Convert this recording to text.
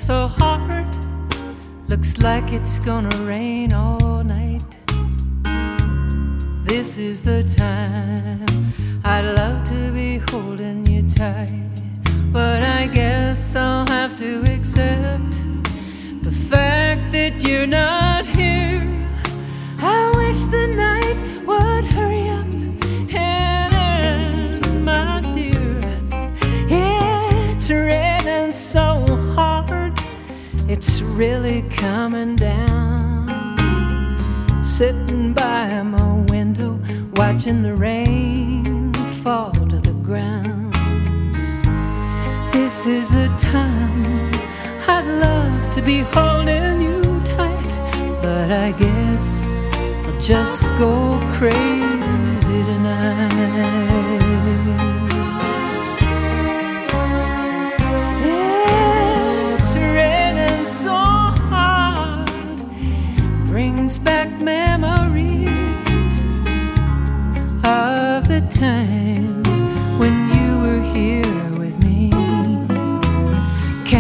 so hard. Looks like it's gonna rain all night. This is the time I'd love to be holding you tight, but I guess I'll have to accept the fact that you're not here. I wish the night would hurry up and end, my dear. It's raining so hard, it's really coming down. Sitting by my window, watching the rain fall to the ground. This is the time I'd love to be holding you tight, but I guess I'll just go crazy tonight. It's raining so hard, brings back memories of the time when you were here